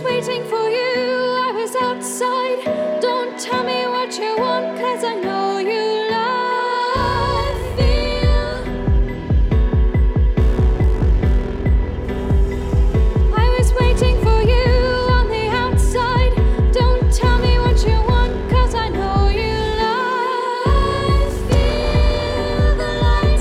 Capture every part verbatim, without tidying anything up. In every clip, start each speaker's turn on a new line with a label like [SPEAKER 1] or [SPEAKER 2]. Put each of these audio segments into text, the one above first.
[SPEAKER 1] waiting for you, I was outside. Don't tell me what you want, cause I know you lie. Feel I was waiting for you on the outside. Don't tell me what you want, cause I know you lie. Feel the light.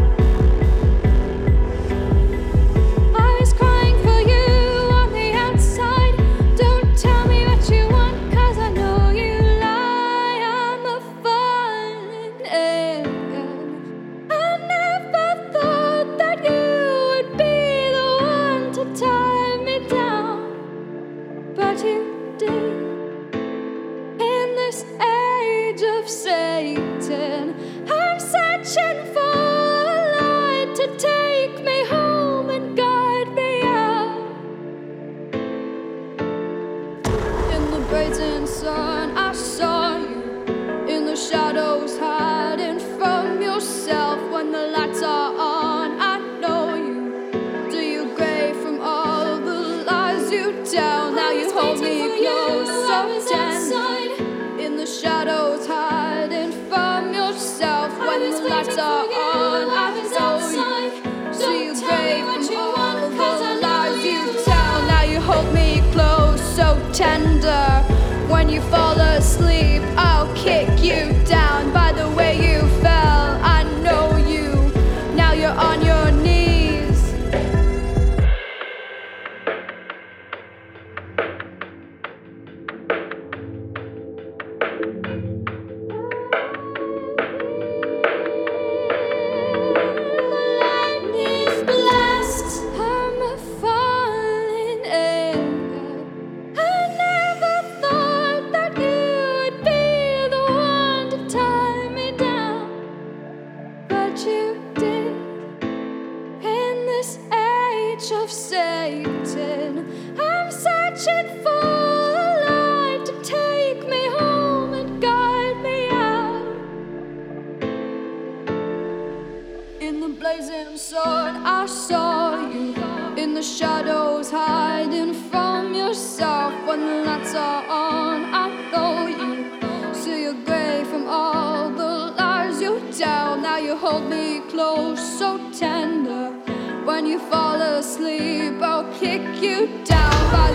[SPEAKER 1] I was crying for you on the outside. Don't tell me what you want, cause I know you lie. I'm a fallen angel. I never thought that you would be the one to tie me down, but you did. In this age of Satan, I'm searching for a light to take me home and guide me out. In the brazen sun, I saw you. In the shadows, hiding from yourself. When the lights are on, I know you. Do you gray from all the lies you tell? Now you hold me close, so tender. In the shadows, hiding from yourself. When the lights are on, I know you. Do you gray from all the lies you tell? Now you hold me close, so tender. When you fall asleep, I'll kick you down. By the way you fell, I know you. Now you're on your knees. Lightning blast. I'm a fallen angel. I never thought that you would be the one to tie me down, but you did. In this age of Satan, I'm searching for a light to take me home and guide me out. In the blazing sun, I saw you. In the shadows, hiding from yourself. When the lights are on, I know you. See you're gray from all the lies you tell. Now you hold me close, so tender. When you fall asleep, I'll kick you down.